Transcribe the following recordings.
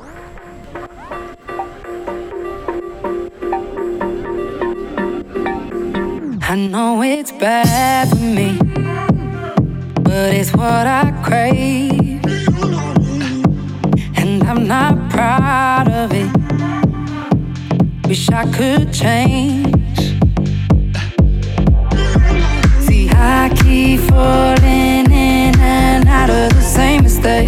I know it's bad for me, but it's what I crave, and I'm not proud of it. Wish I could change. See, I keep falling in and out of the same mistake.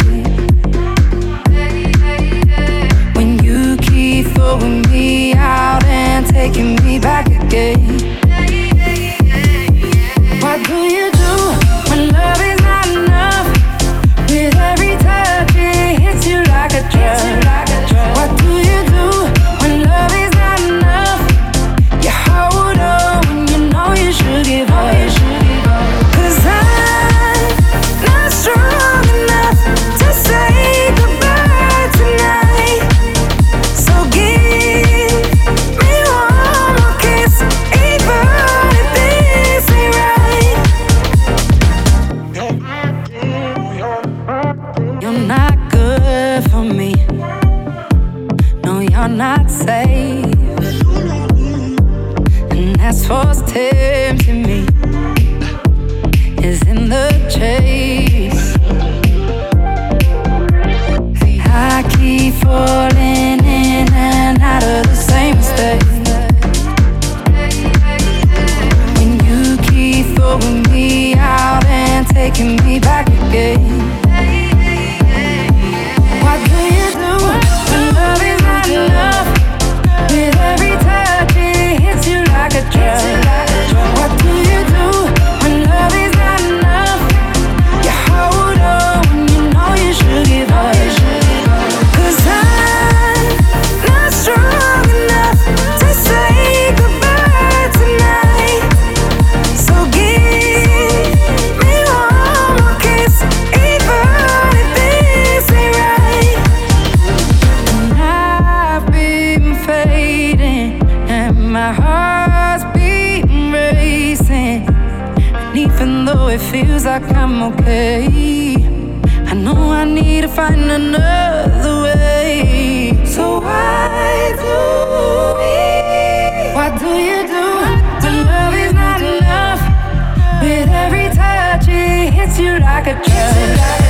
When you keep throwing me out and taking me back again. What do you do when love is not enough? With every touch it hits you like a drug. What do you do when love is not enough? You hold on when you know you should give up. 'Cause I'm not strong enough to say goodbye tonight. So give me one more kiss, even if this ain't right. You're not good for me. No, you're not safe. And that's what's tempting me, is in the chase. See, I keep falling in and out of the same mistake. When you keep throwing me out and taking me back again. What do you do when love is not enough? With every touch it hits you like a drug. What do you do when love is not enough? You hold on when you know you should give up. 'Cause I'm not strong enough to say goodbye tonight. So give me one more kiss, even if this ain't right. And I've been fading, and my heart's beating racing. And even though it feels like I'm okay, I know I need to find another way. So what do you do when love is not enough? With every touch it hits you like a drug.